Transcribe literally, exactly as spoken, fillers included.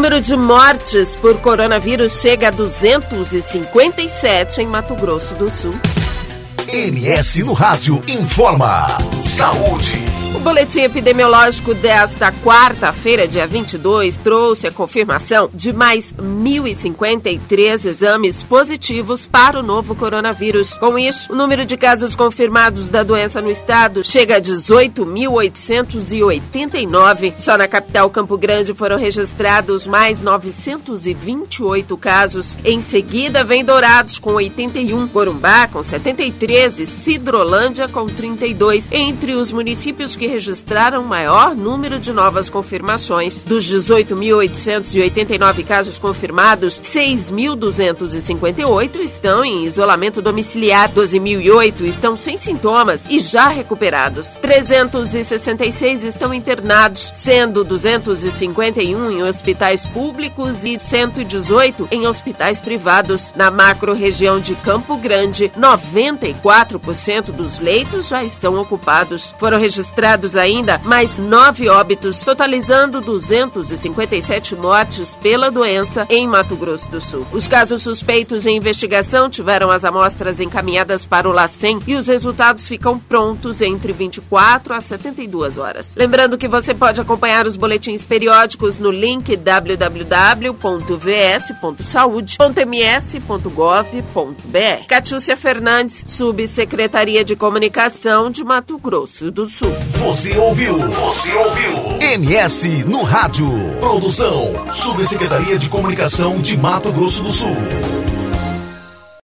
número de mortes por coronavírus chega a duzentos e cinquenta e sete em Mato Grosso do Sul. M S no Rádio informa. Saúde. O boletim epidemiológico desta quarta-feira, dia vinte e dois, trouxe a confirmação de mais mil e cinquenta e três exames positivos para o novo coronavírus. Com isso, o número de casos confirmados da doença no estado chega a dezoito mil oitocentos e oitenta e nove. Só na capital Campo Grande foram registrados mais novecentos e vinte e oito casos. Em seguida, vem Dourados com oitenta e um, Corumbá com setenta e três e Sidrolândia com trinta e dois. Entre os municípios que registraram maior número de novas confirmações. Dos dezoito mil oitocentos e oitenta e nove casos confirmados, seis mil duzentos e cinquenta e oito estão em isolamento domiciliar, doze mil e oito estão sem sintomas e já recuperados. trezentos e sessenta e seis estão internados, sendo duzentos e cinquenta e um em hospitais públicos e cento e dezoito em hospitais privados. Na macro-região de Campo Grande, noventa e quatro por cento dos leitos já estão ocupados. Foram registrados ainda mais nove óbitos, totalizando duzentos e cinquenta e sete mortes pela doença em Mato Grosso do Sul. Os casos suspeitos em investigação tiveram as amostras encaminhadas para o LACEN e os resultados ficam prontos entre vinte e quatro a setenta e duas horas. Lembrando que você pode acompanhar os boletins periódicos no link w w w ponto v s ponto saude ponto m s ponto gov ponto b r. Catiúcia Fernandes, Subsecretaria de Comunicação de Mato Grosso do Sul. Você ouviu? Você ouviu? M S no Rádio. Produção, Subsecretaria de Comunicação de Mato Grosso do Sul.